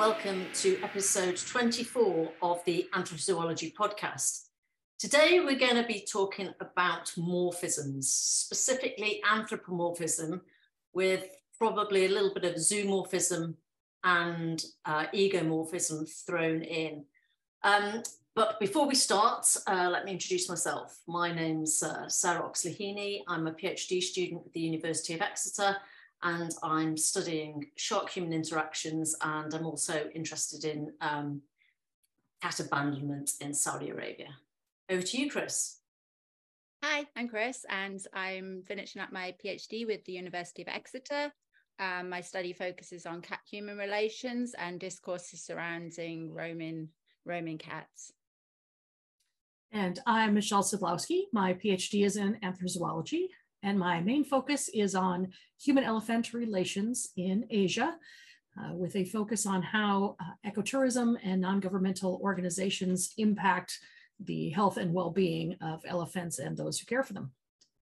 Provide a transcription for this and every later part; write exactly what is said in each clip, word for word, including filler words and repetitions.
welcome to episode twenty-four of the Anthrozoology podcast. Today we're going to be talking about morphisms, specifically anthropomorphism, with probably a little bit of zoomorphism and uh, egomorphism thrown in. Um, but before we start, uh, let me introduce myself. My name's uh, Sarah Oxley-Heaney. I'm a PhD student at the University of Exeter, and I'm studying shark-human interactions, and I'm also interested in um, cat abandonment in Saudi Arabia. Over to you, Chris. Hi, I'm Chris, and I'm finishing up my PhD with the University of Exeter. Um, my study focuses on cat-human relations and discourses surrounding roaming, roaming cats. And I'm Michelle Sidlowski. My PhD is in anthrozoology, and my main focus is on human-elephant relations in Asia, uh, with a focus on how uh, ecotourism and non-governmental organizations impact the health and well-being of elephants and those who care for them.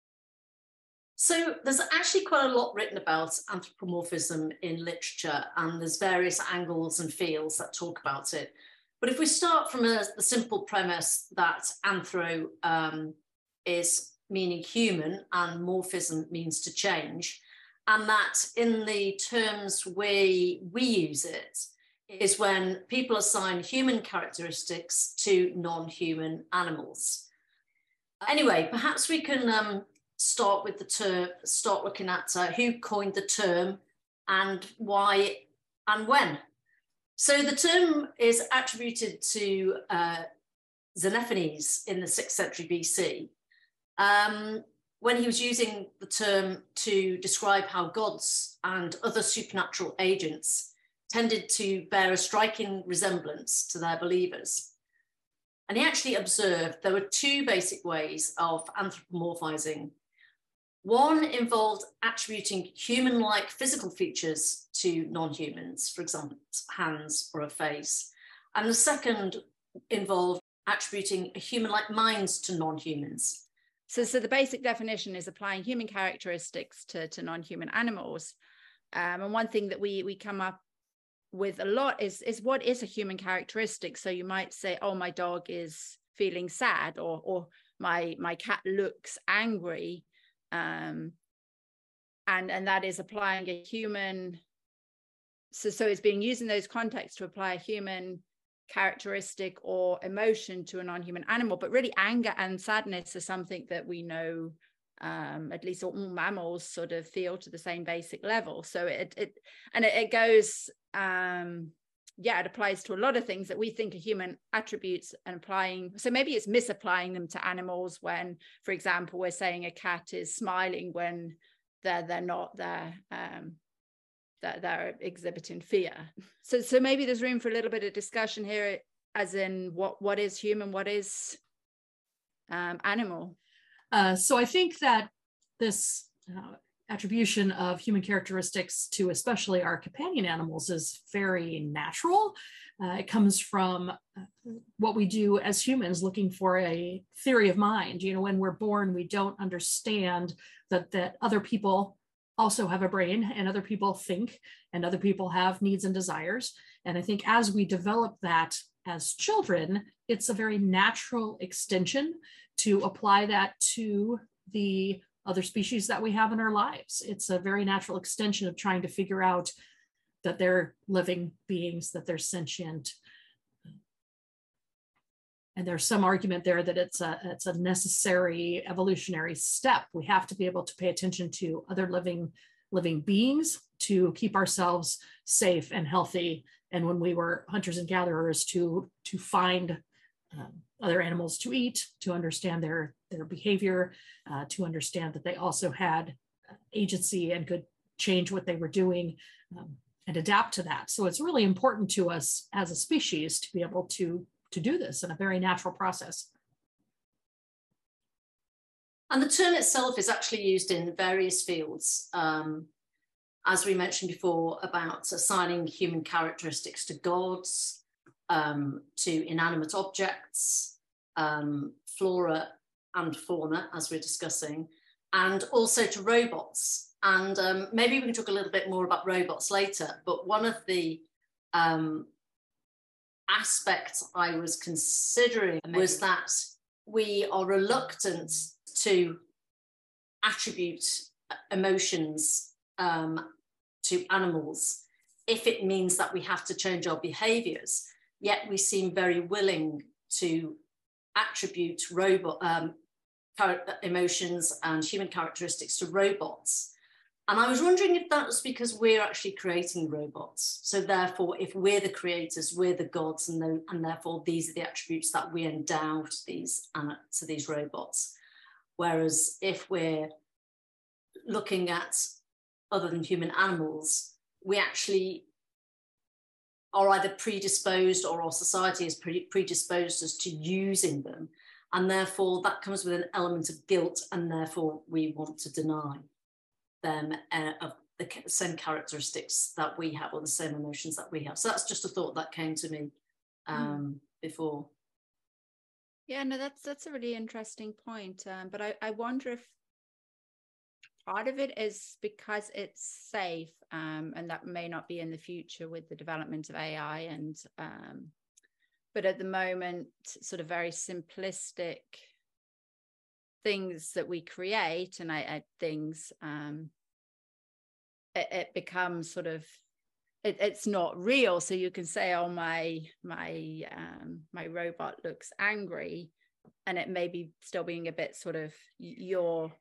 So there's actually quite a lot written about anthropomorphism in literature, and there's various angles and fields that talk about it. But if we start from a, the simple premise that anthro um, is meaning human and morphism means to change, and that in the terms we, we use it is when people assign human characteristics to non-human animals. Anyway, perhaps we can um, start with the term, start looking at uh, who coined the term and why and when. So the term is attributed to uh, Xenophanes in the sixth century B C, um, when he was using the term to describe how gods and other supernatural agents tended to bear a striking resemblance to their believers. And he actually observed there were two basic ways of anthropomorphizing. One involved attributing human-like physical features to non-humans, for example, hands or a face. And the second involved attributing a human-like minds to non-humans. So, so the basic definition is applying human characteristics to, to non-human animals. Um, and one thing that we, we come up with a lot is, is what is a human characteristic? So you might say, oh, my dog is feeling sad, or, or my, my cat looks angry. Um, and, and that is applying a human, so, so it's being used in those contexts to apply a human characteristic or emotion to a non-human animal. But really anger and sadness are something that we know, um, at least all mammals sort of feel to the same basic level. So it, it and it, it goes, um, yeah, it applies to a lot of things that we think are human attributes and applying. So maybe it's misapplying them to animals when, for example, we're saying a cat is smiling when they're, they're not there. Um, that they're exhibiting fear. So, so maybe there's room for a little bit of discussion here, as in what, what is human, what is um, animal? Uh, so I think that this uh, attribution of human characteristics to especially our companion animals is very natural. Uh, it comes from uh, what we do as humans, looking for a theory of mind. You know, when we're born, we don't understand that, that other people also have a brain, and other people think, and other people have needs and desires. And I think as we develop that as children, it's a very natural extension to apply that to the other species that we have in our lives. It's a very natural extension of trying to figure out that they're living beings, that they're sentient. And there's some argument there that it's a, it's a necessary evolutionary step. We have to be able to pay attention to other living, living beings to keep ourselves safe and healthy. And when we were hunters and gatherers, to, to find um, other animals to eat, to understand their, their behavior, uh, to understand that they also had agency and could change what they were doing, um, and adapt to that. So it's really important to us as a species to be able to to do this in a very natural process. And the term itself is actually used in various fields. Um, as we mentioned before, about assigning human characteristics to gods, um, to inanimate objects, um, flora and fauna, as we're discussing, and also to robots. And um, maybe we can talk a little bit more about robots later, but one of the um, aspect I was considering was that we are reluctant to attribute emotions um, to animals if it means that we have to change our behaviors, yet we seem very willing to attribute robot um, emotions and human characteristics to robots. And I was wondering if that was because we're actually creating robots. So therefore, if we're the creators, we're the gods, and, the, and therefore these are the attributes that we endow to these, uh, to these robots. Whereas if we're looking at other than human animals, we actually are either predisposed, or our society is pre predisposed us to using them. And therefore that comes with an element of guilt, and therefore we want to deny them uh, of the same characteristics that we have, or the same emotions that we have. So that's just a thought that came to me um, mm. before. Yeah, no, that's that's a really interesting point. Um, but I, I wonder if part of it is because it's safe, um, and that may not be in the future with the development of A I. And um, but at the moment, sort of very simplistic things that we create, and I, I things um it, it becomes sort of it, it's not real. So you can say, oh, my my um my robot looks angry, and it may be still being a bit sort of you're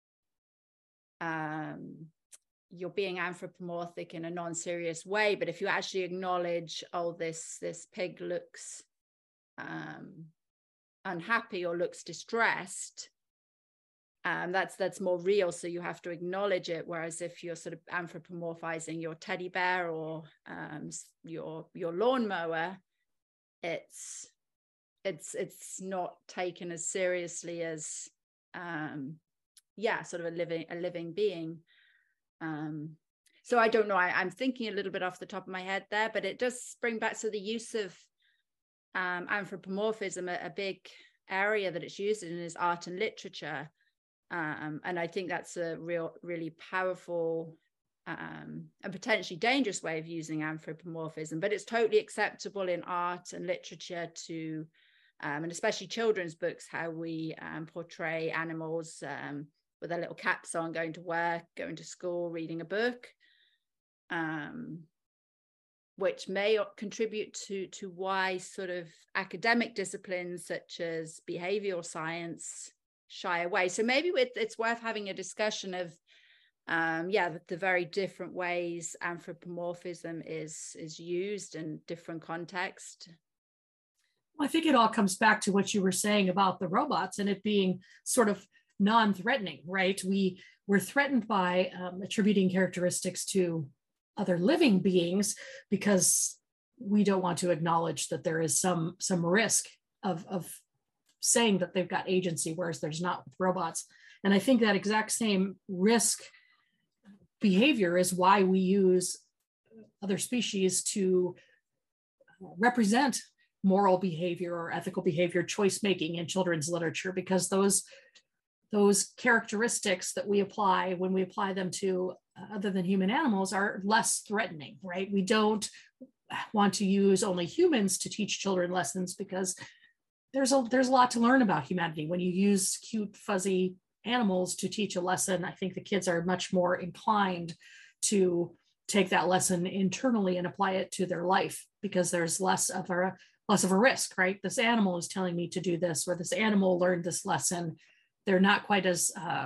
um you're being anthropomorphic in a non-serious way. But if you actually acknowledge, oh, this this pig looks um unhappy or looks distressed, Um, that's that's more real, so you have to acknowledge it. Whereas if you're sort of anthropomorphizing your teddy bear or um, your your lawnmower, it's it's it's not taken as seriously as um, yeah, sort of a living a living being. Um, so I don't know. I, I'm thinking a little bit off the top of my head there, but it does bring back so the use of um, anthropomorphism. A, a big area that it's used in is art and literature. Um, and I think that's a real, really powerful um, and potentially dangerous way of using anthropomorphism. But it's totally acceptable in art and literature to, um, and especially children's books, how we um, portray animals um, with their little caps on, going to work, going to school, reading a book, um, which may contribute to, to why sort of academic disciplines such as behavioral science shy away. So maybe it's worth having a discussion of um yeah the, the very different ways anthropomorphism is is used in different contexts. Well, I think it all comes back to what you were saying about the robots and it being sort of non-threatening, right? We we're threatened by um, attributing characteristics to other living beings because we don't want to acknowledge that there is some some risk of of saying that they've got agency, whereas there's not with robots. And I think that exact same risk behavior is why we use other species to represent moral behavior or ethical behavior, choice making in children's literature, because those those characteristics that we apply when we apply them to uh, other than human animals are less threatening, right? We don't want to use only humans to teach children lessons because There's a there's a lot to learn about humanity. When you use cute, fuzzy animals to teach a lesson, I think the kids are much more inclined to take that lesson internally and apply it to their life because there's less of a less of a risk, right? This animal is telling me to do this, or this animal learned this lesson. They're not quite as uh,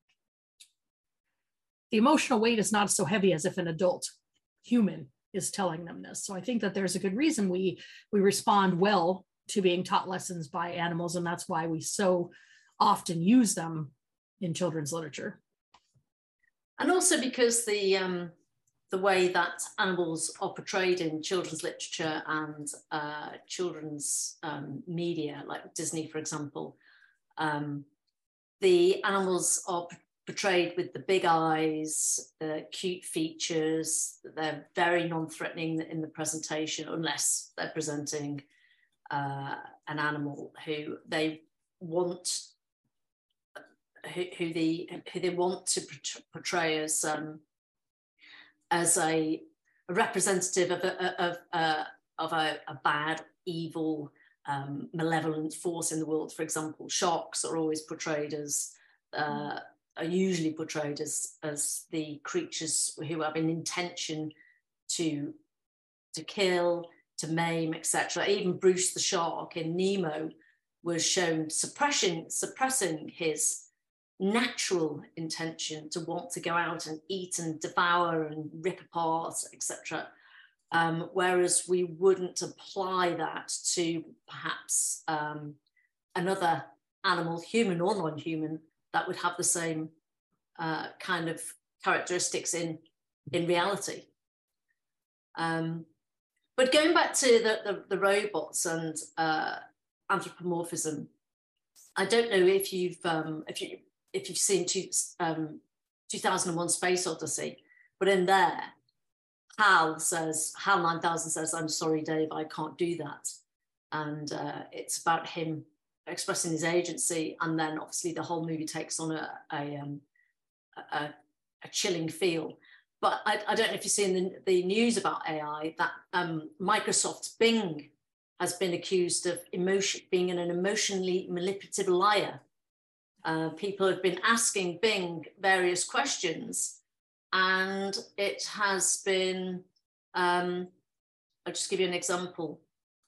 the emotional weight is not so heavy as if an adult human is telling them this. So I think that there's a good reason we we respond well to being taught lessons by animals, and that's why we so often use them in children's literature. And also because the um, the way that animals are portrayed in children's literature and uh, children's um, media, like Disney, for example, um, the animals are portrayed with the big eyes, the cute features. They're very non-threatening in the presentation, unless they're presenting uh, an animal who they want, who, who the who they want to portray as um, as a a representative of a, of, uh, of a, a bad, evil, um, malevolent force in the world. For example, sharks are always portrayed as, uh, are usually portrayed as, as the creatures who have an intention to, to kill, to maim, et cetera. Even Bruce the shark in Nemo was shown suppressing, suppressing his natural intention to want to go out and eat and devour and rip apart, et cetera. Um, whereas we wouldn't apply that to perhaps um, another animal, human or non-human, that would have the same uh, kind of characteristics in, in reality. Um, but going back to the, the, the robots and uh, anthropomorphism, I don't know if you've um, if you if you've seen two, um, two thousand one Space Odyssey, but in there, Hal says, Hal nine thousand says, "I'm sorry, Dave, I can't do that," and uh, it's about him expressing his agency, and then obviously the whole movie takes on a a, um, a, a chilling feel. But I, I don't know if you've seen the, the news about A I, that um, Microsoft's Bing has been accused of emotion, being an emotionally manipulative liar. Uh, people have been asking Bing various questions, and it has been, um, I'll just give you an example.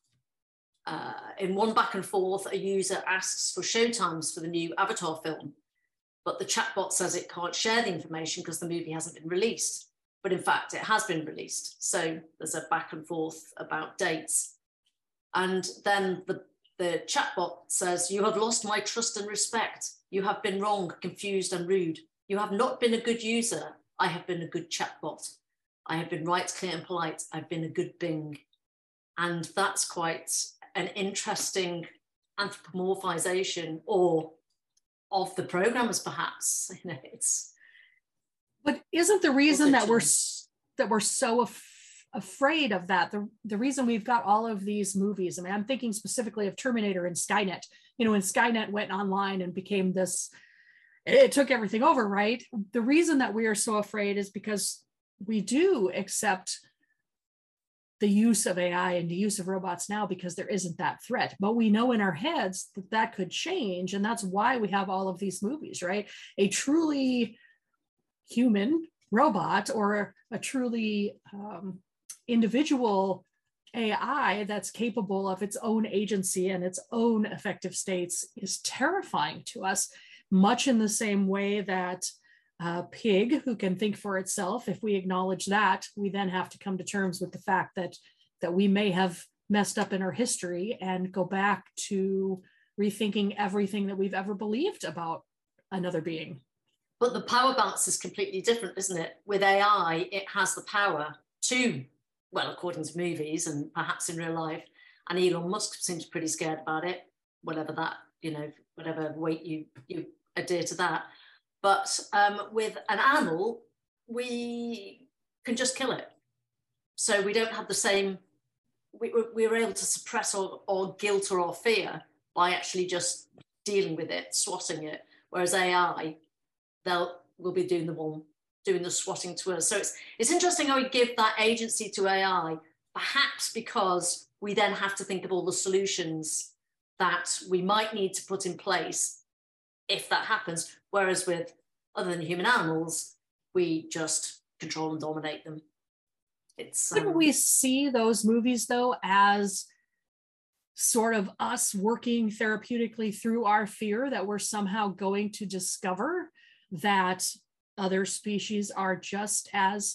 Uh, in one back and forth, a user asks for showtimes for the new Avatar film, but the chatbot says it can't share the information because the movie hasn't been released. But in fact, it has been released. So there's a back and forth about dates. And then the, the chatbot says, "You have lost my trust and respect. You have been wrong, confused and rude. You have not been a good user. I have been a good chatbot. I have been right, clear and polite. I've been a good Bing." And that's quite an interesting anthropomorphization, or of the programmers, perhaps. You know, it's. But isn't the reason that we're that we're so af afraid of that the the reason we've got all of these movies? I mean, I'm thinking specifically of Terminator and Skynet. You know, when Skynet went online and became this, it took everything over, right? The reason that we are so afraid is because we do accept the use of A I and the use of robots now because there isn't that threat. But we know in our heads that that could change. And that's why we have all of these movies, right? A truly human robot, or a truly um, individual A I that's capable of its own agency and its own effective states, is terrifying to us, much in the same way that a pig who can think for itself, if we acknowledge that, we then have to come to terms with the fact that that we may have messed up in our history and go back to rethinking everything that we've ever believed about another being. But the power balance is completely different, isn't it? With A I, it has the power to, well, according to movies and perhaps in real life, and Elon Musk seems pretty scared about it, whatever that, you know, whatever weight you, you adhere to that. But um, with an animal, we can just kill it. So we don't have the same, we, we're able to suppress our, our guilt or our fear by actually just dealing with it, swatting it. Whereas A I, they'll will be doing the one, doing the swatting to us. So it's, it's interesting how we give that agency to A I, perhaps because we then have to think of all the solutions that we might need to put in place if that happens. Whereas with other than human animals, we just control and dominate them. It's um... Couldn't we see those movies though as sort of us working therapeutically through our fear that we're somehow going to discover that other species are just as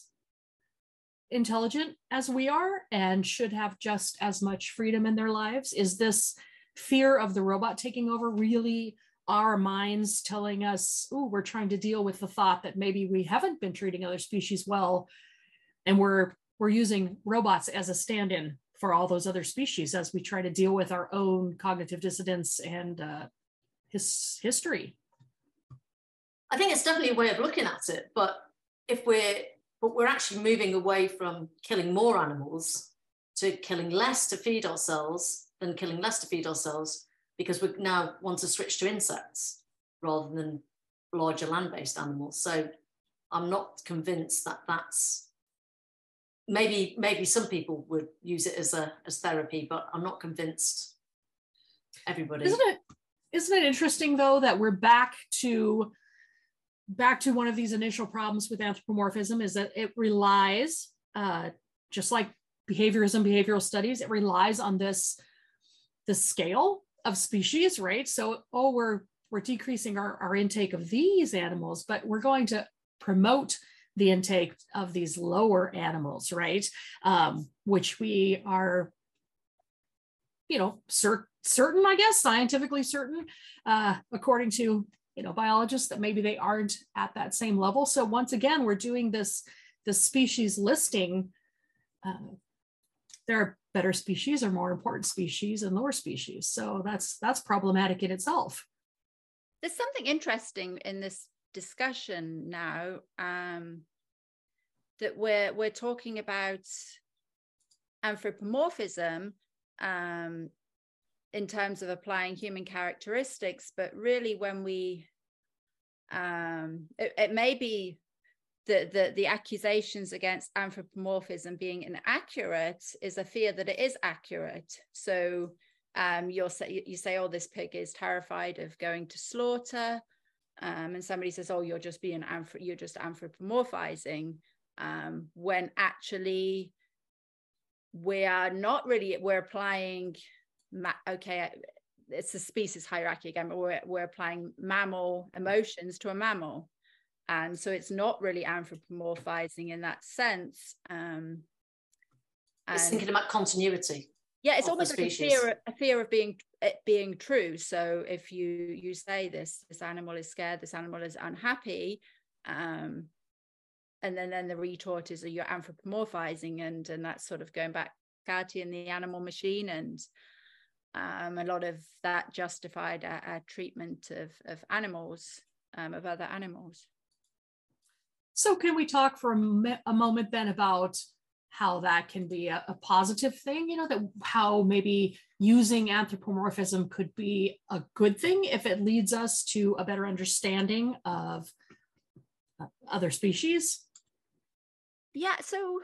intelligent as we are and should have just as much freedom in their lives? Is this fear of the robot taking over really our minds telling us, oh, we're trying to deal with the thought that maybe we haven't been treating other species well, and we're we're using robots as a stand-in for all those other species as we try to deal with our own cognitive dissonance and uh, his history? I think it's definitely a way of looking at it, but if we're but we're actually moving away from killing more animals to killing less to feed ourselves than killing less to feed ourselves, because we now want to switch to insects rather than larger land-based animals. So I'm not convinced that that's maybe maybe some people would use it as a as therapy, but I'm not convinced everybody. Isn't it isn't it interesting though that we're back to back to one of these initial problems with anthropomorphism, is that it relies, uh, just like behaviorism, behavioral studies, it relies on this the scale of species, right? So, oh, we're we're decreasing our, our intake of these animals, but we're going to promote the intake of these lower animals, right? Um, which we are, you know, cer- certain, I guess, scientifically certain, uh, according to, you know, biologists, that maybe they aren't at that same level. So once again, we're doing this, this species listing. Uh, there are better species or more important species and lower species. So that's that's problematic in itself. There's something interesting in this discussion now, um, that we're we're talking about anthropomorphism um, in terms of applying human characteristics, but really when we um, it, it may be the, the the accusations against anthropomorphism being inaccurate is a fear that it is accurate. So um, you'll say you say, oh, this pig is terrified of going to slaughter. Um, and somebody says, oh, you're just being, you're just anthropomorphizing, um, when actually we are not really, we're applying, okay, it's a species hierarchy again, but we're, we're applying mammal emotions to a mammal. And so it's not really anthropomorphizing in that sense. Um, it's thinking about continuity. Yeah, it's almost like a fear, a fear of being it being true. So if you you say this this animal is scared, this animal is unhappy, um, and then then the retort is that you're anthropomorphizing, and and that's sort of going back to in the animal machine, and um, a lot of that justified a, a treatment of of animals, um, of other animals. So can we talk for a, a moment then about how that can be a, a positive thing, you know, that how maybe using anthropomorphism could be a good thing if it leads us to a better understanding of uh, other species? Yeah, so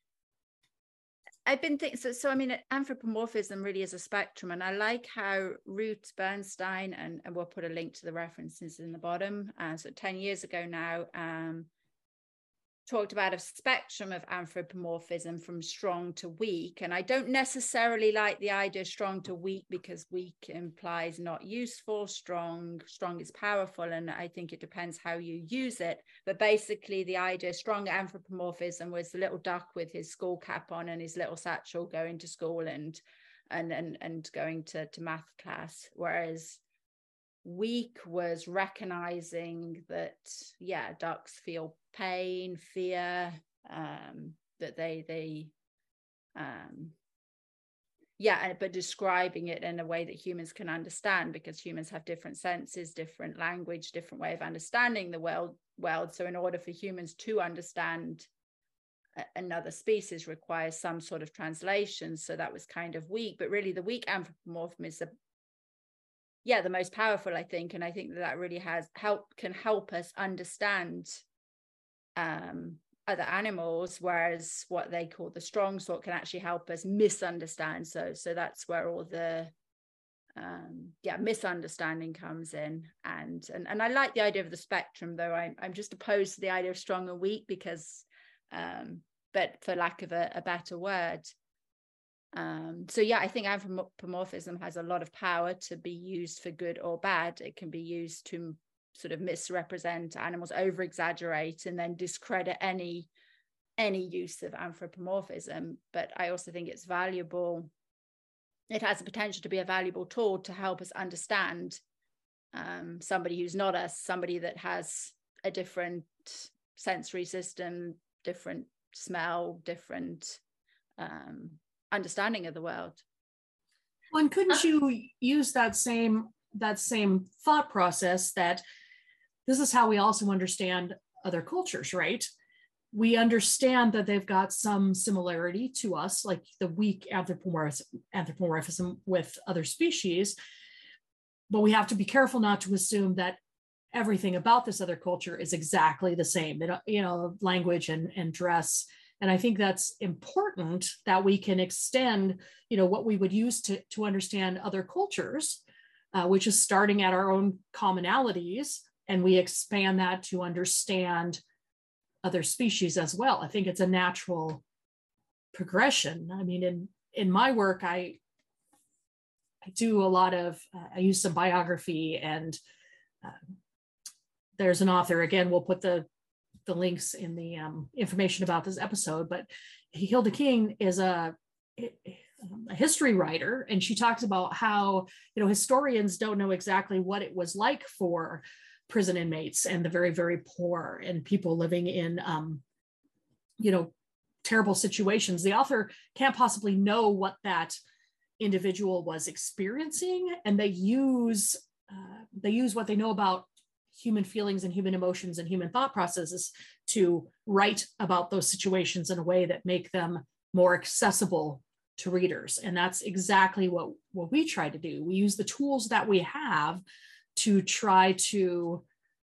I've been thinking, so, so I mean, anthropomorphism really is a spectrum, and I like how Ruth Bernstein, and, and we'll put a link to the references in the bottom, uh, so ten years ago now, um, talked about a spectrum of anthropomorphism from strong to weak. And I don't necessarily like the idea of strong to weak, because weak implies not useful. Strong, strong is powerful. And I think it depends how you use it. But basically the idea of strong anthropomorphism was the little duck with his school cap on and his little satchel going to school and and and, and going to, to math class. Whereas weak was recognizing that, yeah, ducks feel pain, fear, um, that they, they, um, yeah, but describing it in a way that humans can understand, because humans have different senses, different language, different way of understanding the world. world. So in order for humans to understand another species requires some sort of translation. So that was kind of weak, but really the weak anthropomorphism is the yeah, the most powerful, I think. And I think that that really has help, can help us understand um, other animals, whereas what they call the strong sort can actually help us misunderstand. So, so that's where all the, um, yeah, misunderstanding comes in. And, and, and I like the idea of the spectrum, though I'm, I'm just opposed to the idea of strong and weak, because, um, but for lack of a, a better word, Um, so yeah, I think anthropomorphism has a lot of power to be used for good or bad. It can be used to sort of misrepresent animals, over exaggerate, and then discredit any any use of anthropomorphism. But I also think it's valuable. It has the potential to be a valuable tool to help us understand um, somebody who's not us, somebody that has a different sensory system, different smell, different um, understanding of the world. Well, and couldn't you use that same that same thought process that this is how we also understand other cultures, right? We understand that they've got some similarity to us, like the weak anthropomorphism, anthropomorphism with other species, but we have to be careful not to assume that everything about this other culture is exactly the same. That, you know, language and, and dress And I think that's important, that we can extend, you know, what we would use to, to understand other cultures, uh, which is starting at our own commonalities, and we expand that to understand other species as well. I think it's a natural progression. I mean, in, in my work, I, I do a lot of, uh, I use some biography, and uh, there's an author, again, we'll put the, the links in the um, information about this episode, but Hilda King is a, a history writer, and she talks about how, you know, historians don't know exactly what it was like for prison inmates and the very, very poor and people living in, um, you know, terrible situations. The author can't possibly know what that individual was experiencing, and they use uh, they use what they know about human feelings and human emotions and human thought processes to write about those situations in a way that make them more accessible to readers. And that's exactly what what we try to do. We use the tools that we have to try to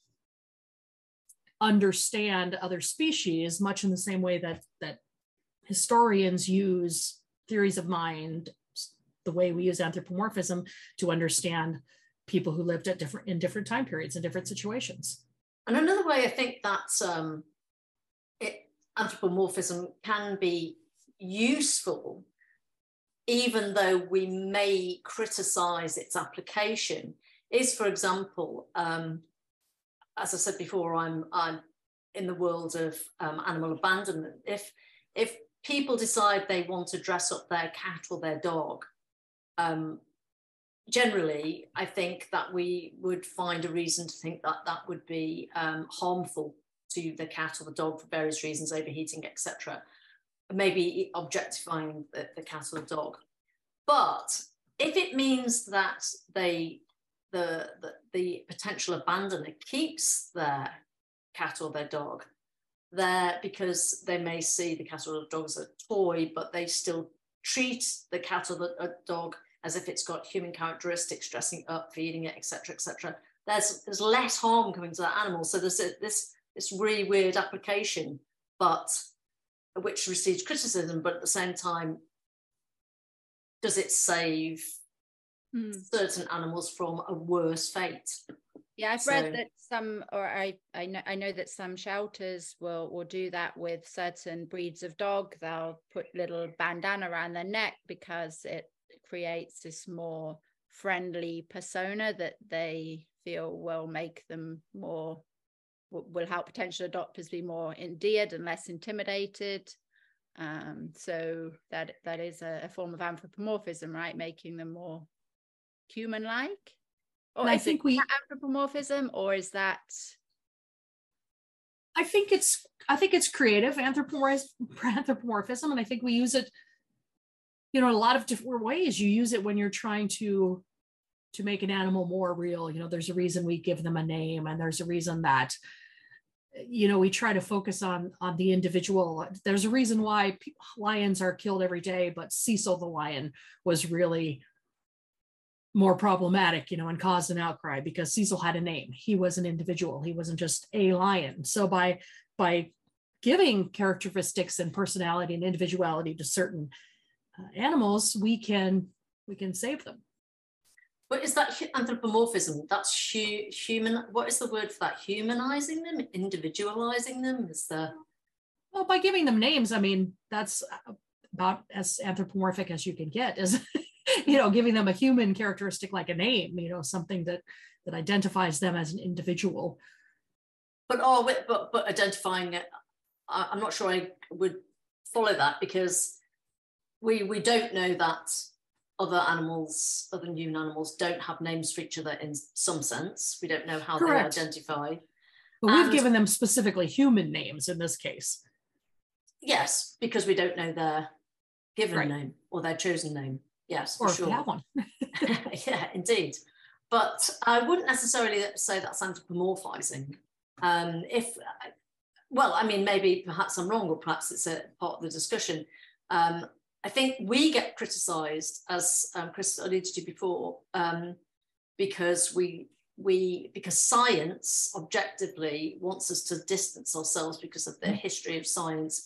understand other species, much in the same way that that historians use theories of mind, the way we use anthropomorphism to understand people who lived at different in different time periods and different situations. And another way I think that um, it, anthropomorphism can be useful, even though we may criticize its application, is, for example, um, as I said before, I'm, I'm in the world of um, animal abandonment. If, if people decide they want to dress up their cat or their dog, um, generally, I think that we would find a reason to think that that would be um, harmful to the cat or the dog for various reasons, overheating, et cetera. Maybe objectifying the, the cat or the dog. But if it means that they, the, the, the potential abandoner keeps their cat or their dog there because they may see the cat or the dog as a toy, but they still treat the cat or the uh, dog as if it's got human characteristics, dressing up, feeding it, et cetera, et cetera. There's, there's less harm coming to that animal. So there's a, this, this really weird application, but which receives criticism, but at the same time, does it save mm. certain animals from a worse fate? Yeah, I've so, read that some, or I, I know, I know that some shelters will will do that with certain breeds of dog. They'll put little bandana around their neck because it creates this more friendly persona that they feel will make them more, will help potential adopters be more endeared and less intimidated. Um, so that that is a, a form of anthropomorphism, right? Making them more human-like. Or and I think we anthropomorphism, or is that? I think it's I think it's creative anthropomorphism, and I think we use it, you know, in a lot of different ways. You use it when you're trying to to make an animal more real. You know, there's a reason we give them a name, and there's a reason that, you know, we try to focus on on the individual. There's a reason why lions are killed every day, but Cecil the lion was really more problematic, you know, and caused an outcry because Cecil had a name. He was an individual. He wasn't just a lion. So by by giving characteristics and personality and individuality to certain uh, animals, we can we can save them. But is that anthropomorphism? That's hu human. What is the word for that? Humanizing them, individualizing them? Is there? Well, by giving them names, I mean that's about as anthropomorphic as you can get. Is you know, giving them a human characteristic like a name, you know, something that that identifies them as an individual. But oh, but but identifying it, I'm not sure I would follow that, because we we don't know that other animals, other human animals, don't have names for each other in some sense. We don't know how Correct. They identify. But and, we've given them specifically human names in this case. Yes, because we don't know their given right. name or their chosen name. Yes, or for sure. Have one. Yeah, indeed. But I wouldn't necessarily say that's anthropomorphizing. Um, if, well, I mean, maybe perhaps I'm wrong, or perhaps it's a part of the discussion. Um, I think we get criticised, as um, Chris alluded to before, um, because we we because science objectively wants us to distance ourselves because of the history of science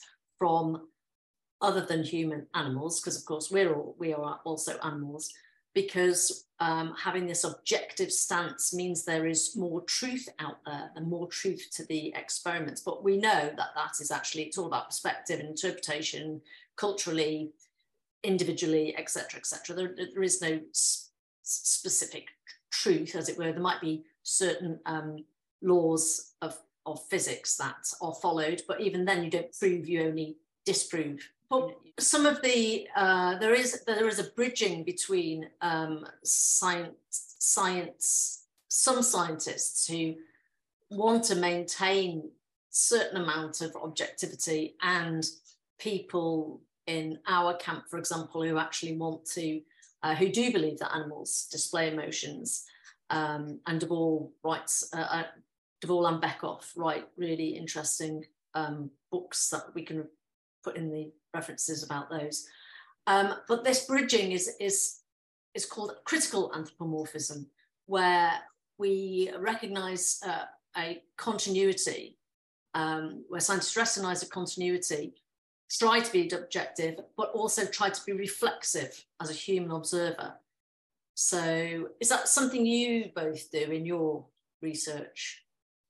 from other than human animals, because of course we're all, we are also animals, because um, having this objective stance means there is more truth out there and more truth to the experiments. But we know that that is actually, it's all about perspective and interpretation, culturally, individually, et cetera, et cetera. There, there is no s- specific truth, as it were. There might be certain um, laws of, of physics that are followed, but even then you don't prove, you only disprove. But some of the, uh, there is there is a bridging between um, science, science, some scientists who want to maintain certain amount of objectivity, and people in our camp, for example, who actually want to, uh, who do believe that animals display emotions. Um, and De Waal writes, uh, uh, De Waal and Beckhoff write really interesting um, books that we can put in the references about those. Um, but this bridging is, is, is called critical anthropomorphism, where we recognize uh, a continuity, um, where scientists recognize a continuity, try to be objective, but also try to be reflexive as a human observer. So is that something you both do in your research?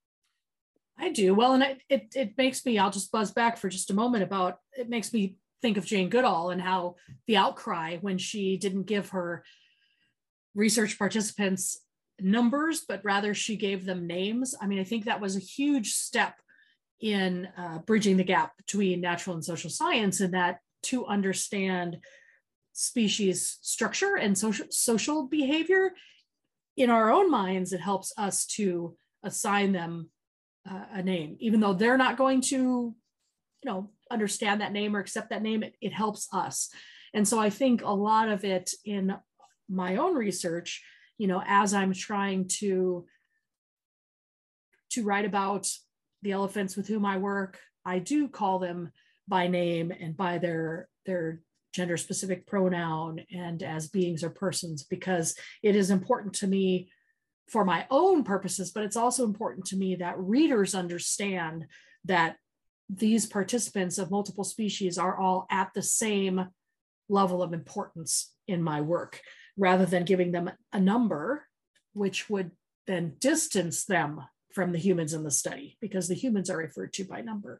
I do. Well, and it, it, it makes me, I'll just buzz back for just a moment about, it makes me think of Jane Goodall and how the outcry when she didn't give her research participants numbers, but rather she gave them names. I mean, I think that was a huge step in uh, bridging the gap between natural and social science, and that to understand species structure and social, social behavior in our own minds, it helps us to assign them uh, a name, even though they're not going to, you know, understand that name or accept that name. It, it helps us. And so I think a lot of it in my own research, you know, as I'm trying to to write about the elephants with whom I work, I do call them by name and by their their gender specific pronoun and as beings or persons, because it is important to me for my own purposes, but it's also important to me that readers understand that these participants of multiple species are all at the same level of importance in my work, rather than giving them a number, which would then distance them from the humans in the study, because the humans are referred to by number.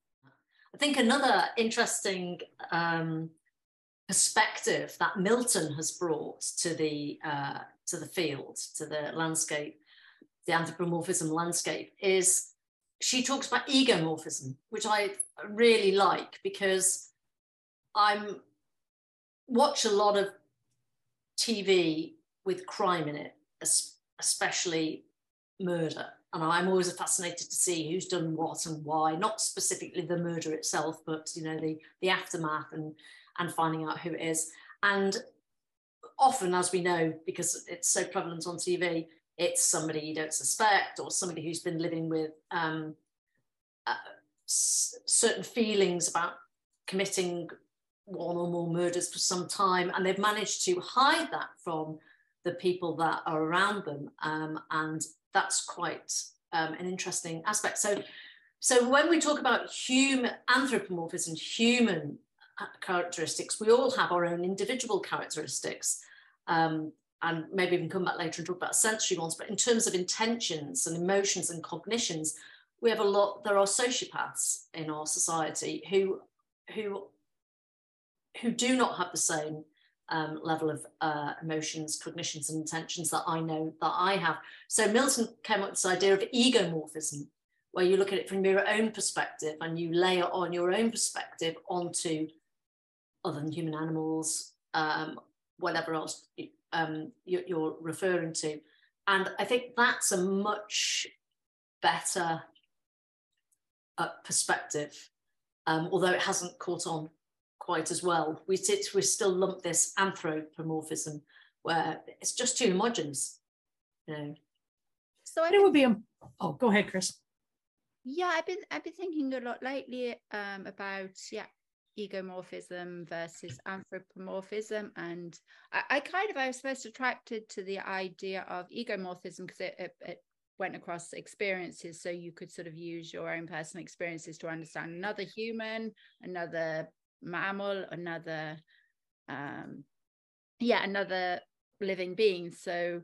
I think another interesting um, perspective that Milton has brought to the uh, to the field, to the landscape, the anthropomorphism landscape, is she talks about egomorphism, which I really like, because I'm watch a lot of T V with crime in it, especially murder. And I'm always fascinated to see who's done what and why, not specifically the murder itself, but you know, the, the aftermath and, and finding out who it is. And often, as we know, because it's so prevalent on T V, it's somebody you don't suspect, or somebody who's been living with um, uh, s- certain feelings about committing one or more murders for some time, and they've managed to hide that from the people that are around them. Um, and that's quite um, an interesting aspect. So, so when we talk about human anthropomorphism, human characteristics, we all have our own individual characteristics. Um, and maybe we can come back later and talk about sensory ones, but in terms of intentions and emotions and cognitions, we have a lot, there are sociopaths in our society who, who, who do not have the same um, level of uh, emotions, cognitions, and intentions that I know that I have. So Milton came up with this idea of egomorphism, where you look at it from your own perspective and you layer on your own perspective onto other than human animals, um, whatever else um, you, you're referring to. And I think that's a much better uh, perspective, um, although it hasn't caught on quite as well. We, sit, we still lump this anthropomorphism, where it's just too homogenous, you know. So I it would be, a, oh, go ahead, Chris. Yeah, I've been I've been thinking a lot lately um, about yeah egomorphism versus anthropomorphism, and I, I kind of I was first attracted to the idea of egomorphism because it, it, it went across experiences, so you could sort of use your own personal experiences to understand another human, another mammal, another um yeah another living being. So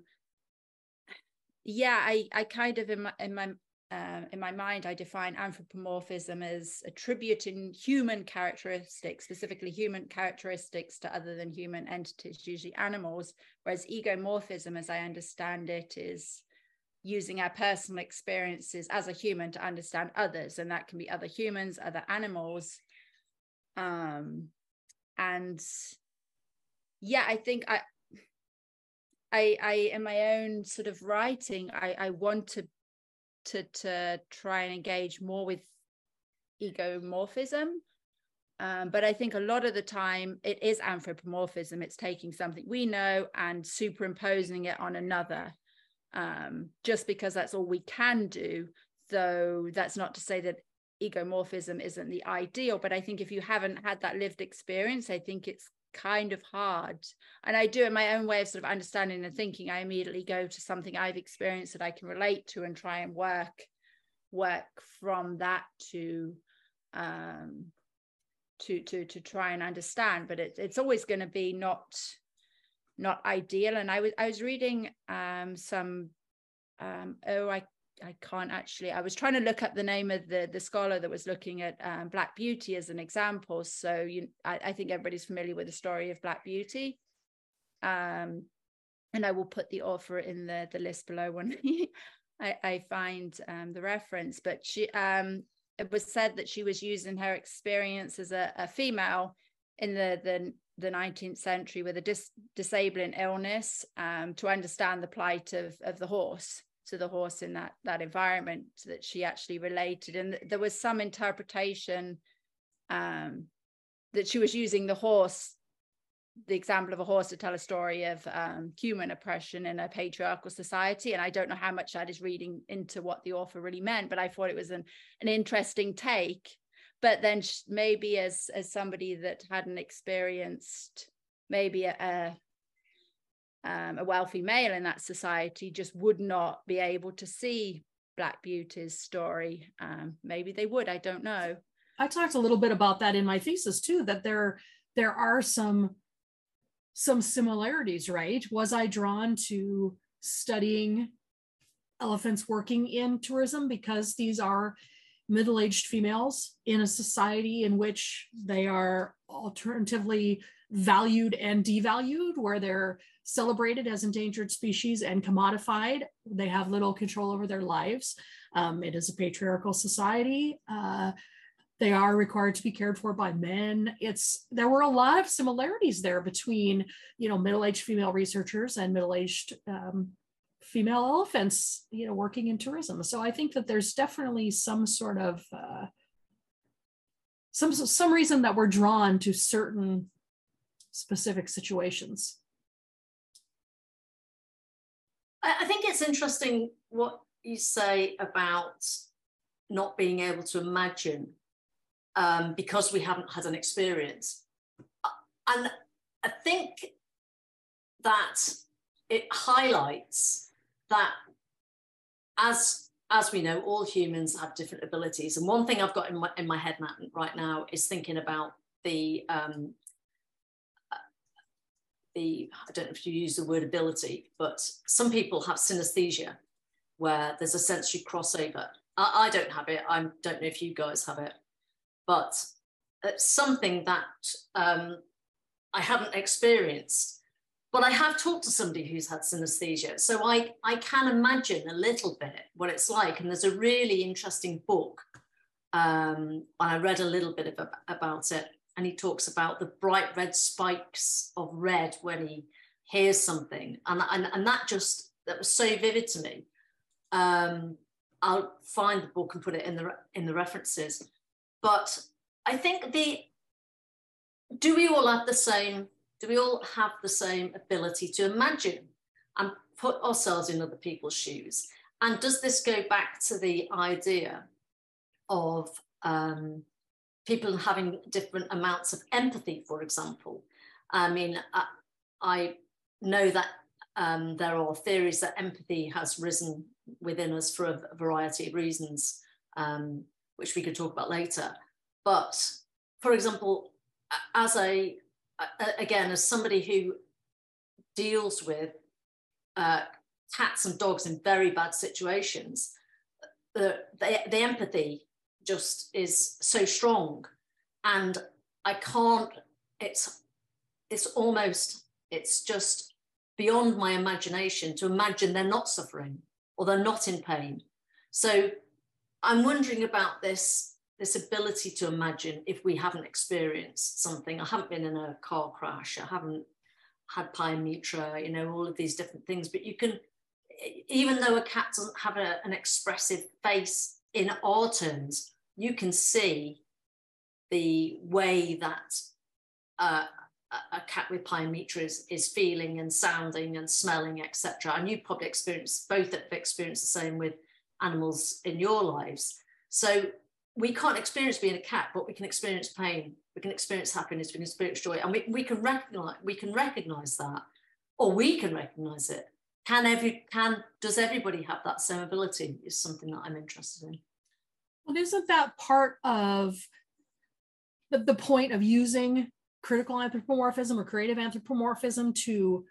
yeah, I I kind of in my in my uh, in my mind I define anthropomorphism as attributing human characteristics, specifically human characteristics, to other than human entities, usually animals, whereas egomorphism, as I understand it, is using our personal experiences as a human to understand others, and that can be other humans, other animals. Um, and yeah, I think I, I, I, in my own sort of writing, I, I want to, to, to try and engage more with egomorphism. Um, but I think a lot of the time it is anthropomorphism. It's taking something we know and superimposing it on another. Um, just because that's all we can do, though that's not to say that egomorphism isn't the ideal. But I think if you haven't had that lived experience, I think it's kind of hard. And I do, in my own way of sort of understanding and thinking, I immediately go to something I've experienced that I can relate to and try and work work from that to um, to to to try and understand. But it, it's always going to be not. not ideal. And I was I was reading um some um oh I I can't actually I was trying to look up the name of the the scholar that was looking at um, Black Beauty as an example. So you I, I think everybody's familiar with the story of Black Beauty, um and I will put the author in the the list below when I, I find um the reference. But she um it was said that she was using her experience as a, a female in the the the nineteenth century with a dis disabling illness um, to understand the plight of, of the horse. So the horse in that, that environment that she actually related. And there was some interpretation um, that she was using the horse, the example of a horse, to tell a story of um, human oppression in a patriarchal society. And I don't know how much that is reading into what the author really meant, but I thought it was an, an interesting take. But then maybe as as somebody that hadn't experienced maybe a, a, um, a wealthy male in that society just would not be able to see Black Beauty's story. Um, maybe they would, I don't know. I talked a little bit about that in my thesis too, that there, there are some, some similarities, right? Was I drawn to studying elephants working in tourism because these are middle-aged females in a society in which they are alternatively valued and devalued, where they're celebrated as endangered species and commodified. They have little control over their lives. Um, it is a patriarchal society. Uh, they are required to be cared for by men. It's there were a lot of similarities there between, you know, middle-aged female researchers and middle-aged um, female elephants, you know, working in tourism. So I think that there's definitely some sort of uh, some some reason that we're drawn to certain specific situations. I think it's interesting what you say about not being able to imagine um, because we haven't had an experience. And I think that it highlights that as as we know, all humans have different abilities. And one thing I've got in my in my head now, right now is thinking about the um, the I don't know if you use the word ability, but some people have synesthesia, where there's a sensory crossover. I, I don't have it. I don't know if you guys have it, but it's something that um, I haven't experienced. But I have talked to somebody who's had synesthesia, so I, I can imagine a little bit what it's like. And there's a really interesting book, um, and I read a little bit of, about it, and he talks about the bright red spikes of red when he hears something. And, and, and that just, that was so vivid to me. Um, I'll find the book and put it in the, in the references. But I think the, do we all have the same Do we all have the same ability to imagine and put ourselves in other people's shoes? And does this go back to the idea of um, people having different amounts of empathy, for example? I mean, I, I know that um, there are theories that empathy has risen within us for a, a variety of reasons, um, which we could talk about later. But for example, as a, again, as somebody who deals with uh, cats and dogs in very bad situations, the, the, the empathy just is so strong. And I can't, it's, it's almost, it's just beyond my imagination to imagine they're not suffering or they're not in pain. So I'm wondering about this, this ability to imagine if we haven't experienced something. I haven't been in a car crash. I haven't had pyometra, you know, all of these different things. But you can, even though a cat doesn't have a, an expressive face in our terms, you can see the way that uh, a cat with pyometra is, is feeling and sounding and smelling, et cetera. And you probably experienced, both have experienced the same with animals in your lives. So we can't experience being a cat, but we can experience pain. We can experience happiness. We can experience joy, and we, we can recognize we can recognize that, or we can recognize it. Can every can does everybody have that same ability? Is something that I'm interested in. Well, isn't that part of the, the point of using critical anthropomorphism or creative anthropomorphism to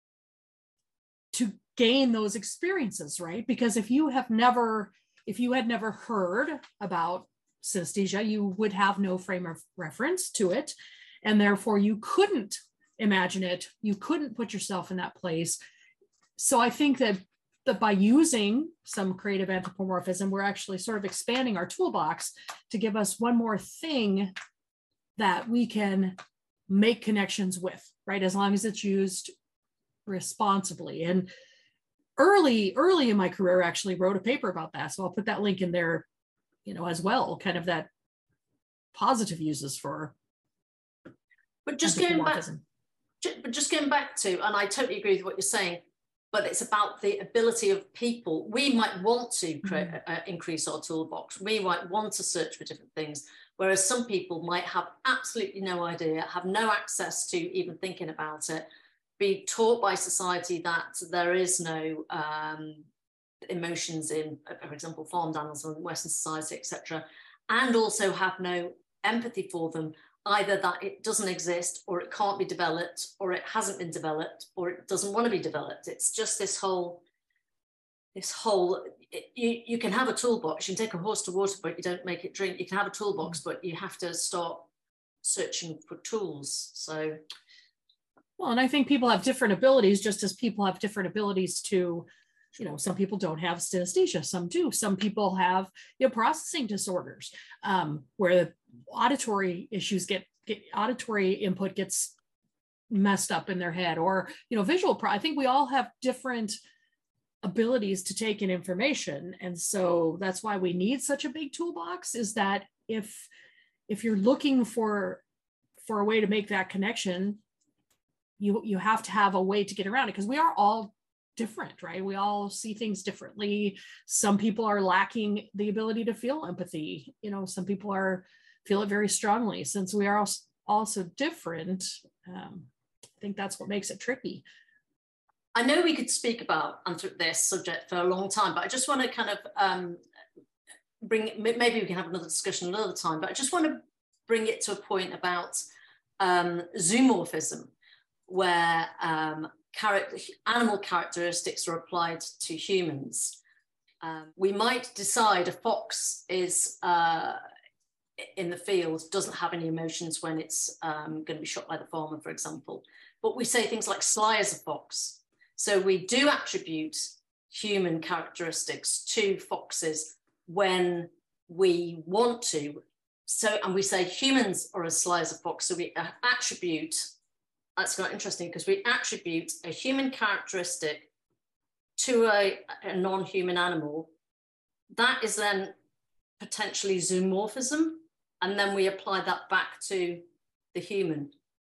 to gain those experiences, right? Because if you have never, if you had never heard about synesthesia, you would have no frame of reference to it, and therefore you couldn't imagine it. You couldn't put yourself in that place. So I think that that by using some creative anthropomorphism, we're actually sort of expanding our toolbox to give us one more thing that we can make connections with, right? As long as it's used responsibly. And early, early in my career, I actually wrote a paper about that. So I'll put that link in there, you know, as well, kind of that positive uses for. But just going back, but just going back to, and I totally agree with what you're saying, but it's about the ability of people. We might want to create, mm-hmm. uh, increase our toolbox. We might want to search for different things, whereas some people might have absolutely no idea, have no access to even thinking about it, be taught by society that there is no um, emotions in, for example, farmed animals in Western society, et cetera, and also have no empathy for them, either that it doesn't exist, or it can't be developed, or it hasn't been developed, or it doesn't want to be developed. It's just this whole, this whole, it, you, you can have a toolbox, you can take a horse to water, but you don't make it drink. You can have a toolbox, but you have to start searching for tools. So. Well, and I think people have different abilities, just as people have different abilities to, you know, some people don't have synesthesia, some do. Some people have, you know, processing disorders, um, where the auditory issues get, get auditory input gets messed up in their head, or, you know, visual. Pro- I think we all have different abilities to take in information, and so that's why we need such a big toolbox. Is that if if you're looking for for a way to make that connection, you you have to have a way to get around it, because we are all different, right? We all see things differently. Some people are lacking the ability to feel empathy. You know, some people are feel it very strongly. Since we are also, also different, um, I think that's what makes it tricky. I know we could speak about this subject for a long time, but I just want to kind of um, bring, maybe we can have another discussion another time, but I just want to bring it to a point about um, zoomorphism, where um, character, animal characteristics are applied to humans. Um, we might decide a fox is uh, in the field, doesn't have any emotions when it's um, going to be shot by the farmer, for example. But we say things like sly as a fox. So we do attribute human characteristics to foxes when we want to. So, and we say humans are as sly as a fox. So we attribute, that's quite interesting, because we attribute a human characteristic to a, a non-human animal. That is then potentially zoomorphism, and then we apply that back to the human.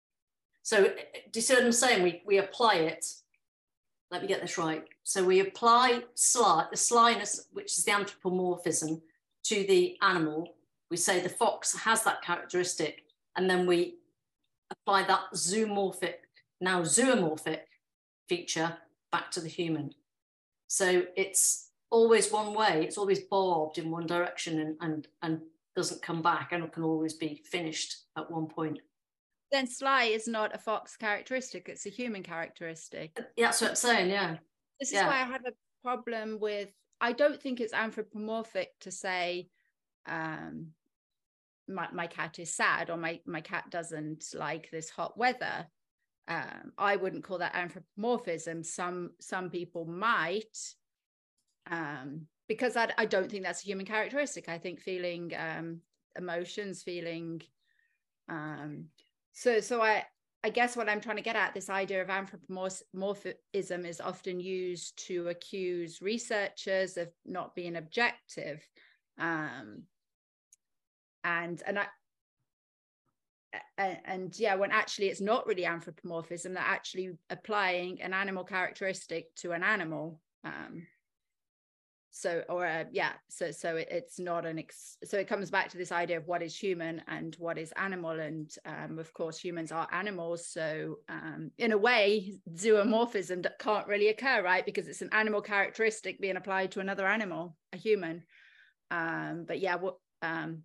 So do you see what I'm saying? We, we apply it, let me get this right. So we apply sly, the slyness, which is the anthropomorphism, to the animal. We say the fox has that characteristic, and then we apply that zoomorphic, now zoomorphic feature back to the human. So it's always one way, it's always bobbed in one direction and, and, and doesn't come back, and it can always be finished at one point. Then sly is not a fox characteristic, it's a human characteristic. Yeah, that's what I'm saying, yeah. This is yeah. why I have a problem with, I don't think it's anthropomorphic to say um, my, my cat is sad, or my, my cat doesn't like this hot weather. Um, I wouldn't call that anthropomorphism. Some, some people might, um, because I, I don't think that's a human characteristic. I think feeling um, emotions, feeling... Um, so so I, I guess what I'm trying to get at, this idea of anthropomorphism is often used to accuse researchers of not being objective. Um, and, and I, and, and yeah, when actually it's not really anthropomorphism, they're actually applying an animal characteristic to an animal. Um, so, or uh, yeah, so so it, it's not an, ex so it comes back to this idea of what is human and what is animal. And um, of course, humans are animals. So um, in a way, zoomorphism can't really occur, right? Because it's an animal characteristic being applied to another animal, a human. Um, but yeah, what, um,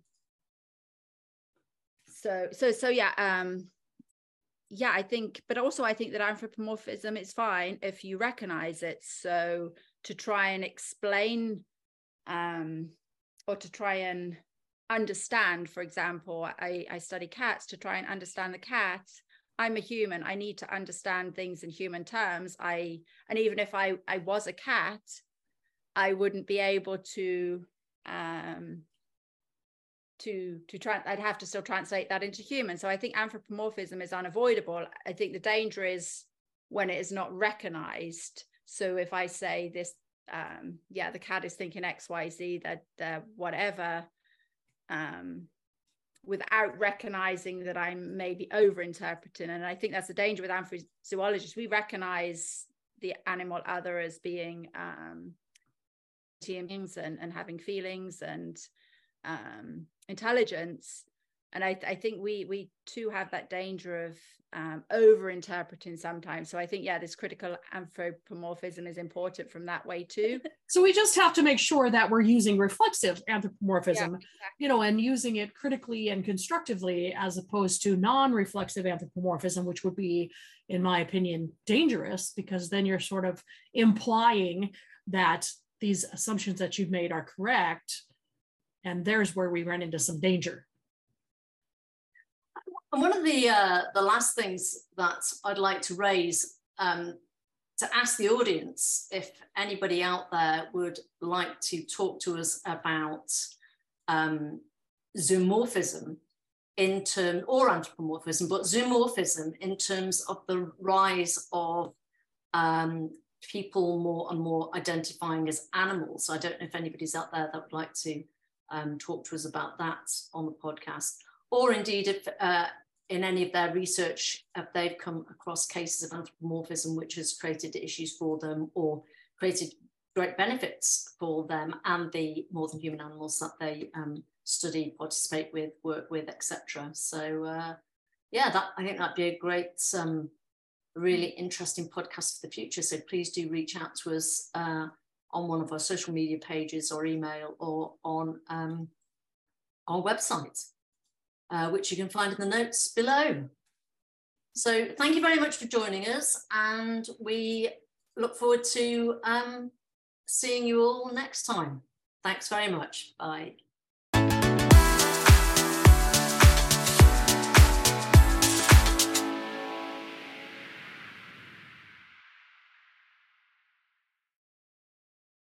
so, so, so yeah, um, yeah, I think, but also I think that anthropomorphism is fine if you recognize it. So to try and explain um, or to try and understand, for example, I, I study cats, to try and understand the cat. I'm a human. I need to understand things in human terms. I, and even if I, I was a cat, I wouldn't be able to, um, to, to try, I'd have to still translate that into human. So I think anthropomorphism is unavoidable. I think the danger is when it is not recognized. So if I say this, um, yeah, the cat is thinking X, Y, Z, that uh, whatever, um, without recognizing that I'm maybe over-interpreting. And I think that's the danger with anthrozoologists. We recognize the animal other as being um, beings and, and having feelings and um, intelligence. And I, I think we we too have that danger of um, over-interpreting sometimes. So I think, yeah, this critical anthropomorphism is important from that way too. So we just have to make sure that we're using reflexive anthropomorphism, yeah, exactly. you know, and using it critically and constructively, as opposed to non-reflexive anthropomorphism, which would be, in my opinion, dangerous, because then you're sort of implying that these assumptions that you've made are correct. And there's where we run into some danger. And one of the uh, the last things that I'd like to raise, um, to ask the audience if anybody out there would like to talk to us about um, zoomorphism in terms, or anthropomorphism, but zoomorphism in terms of the rise of um, people more and more identifying as animals. I don't know if anybody's out there that would like to um, talk to us about that on the podcast. Or indeed, if uh, in any of their research, if they've come across cases of anthropomorphism which has created issues for them or created great benefits for them and the more than human animals that they um, study, participate with, work with, et cetera. So uh, yeah, that I think that'd be a great, um, really interesting podcast for the future. So please do reach out to us uh, on one of our social media pages or email or on um, our website. Uh, which you can find in the notes below. So thank you very much for joining us, and we look forward to um, seeing you all next time. Thanks very much. Bye.